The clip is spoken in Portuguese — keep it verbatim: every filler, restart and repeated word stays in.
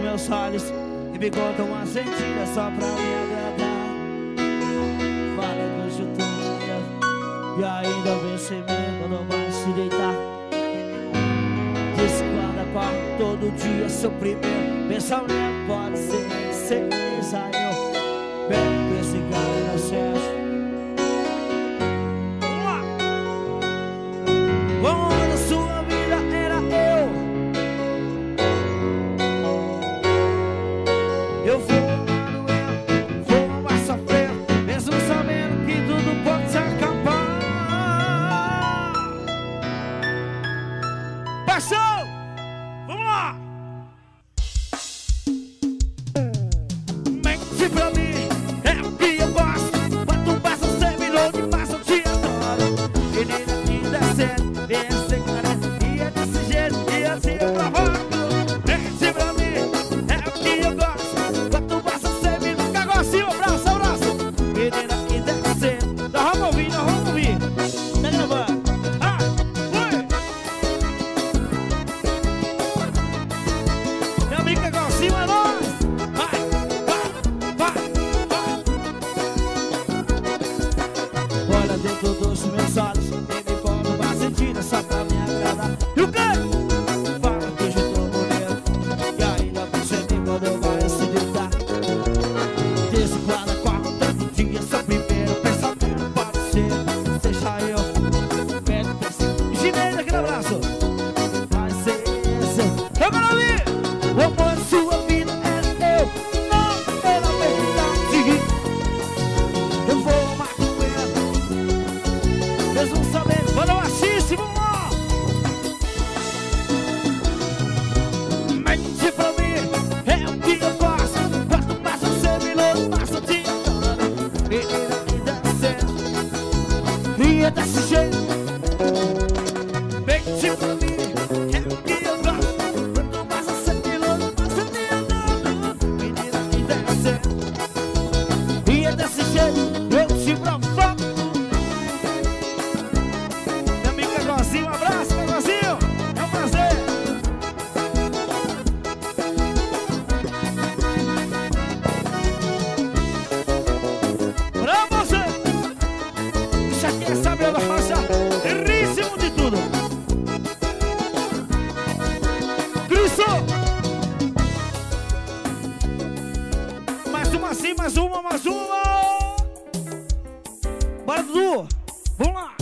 meus olhos e me conta uma mentira só pra me agradar. Fala que hoje eu tô mulher e ainda vem sem mim quando vai se deitar. Diz que quando acordo todo dia seu primeiro pensamento pode ser seis anos. Bebe com esse cara inocente. Vamos lá! Como na sua vida era eu. Eu vou amando eu, vou amar sofrer, mesmo sabendo que tudo pode se acabar. Paixão! Vamos lá! Mente pra mim, é o que eu gosto. Quanto mais você me louco, mais eu te adoro. Menina que dá certo, esse cara, e é desse jeito, e assim eu provoco. Mente pra mim, é o que eu gosto. Quanto mais você me louco, agora sim, abraço, abraço. Menina que dá certo, nós vamos ouvir, nós vamos ouvir. Tá gravando? Ah, foi! Meu amigo que agora sim, é nóis! Vai, vai, vai, vai. Olha dentro dos meus olhos e me conta uma mentira só pra me agradar. E o quê? Fala que hoje eu tô mulher e ainda pensa em mim quando eu vai se deitar. Desde quando acordo todo dia seu primeiro pensamento pode ser seja eu. Pede pensamento chinês aqui no abraço. Vai ser esse. Eu quero ouvir. O amor da sua vida era eu, não era verdade. Eu vou amar com ela, mesmo sabendo. Bora lá, Xixi, vamos lá. Mente pra mim, é o que eu gosto. Quanto mais você me louco, mais eu te adoro. Menina que dá certo, e é desse jeito. Mente pra mim, é o que eu gosto. Quanto mais você me louco, mais eu te adoro. Menina que dá certo, e é desse jeito. Eu te provoco. Meu amigo Cagozinho, um abraço, Cagozinho. É um prazer. Pra você. Isso aqui é saber da faixa ríssimo de tudo. Cristo. Mais uma assim, mais uma, mais uma. Bora, Dudu. Vamos lá.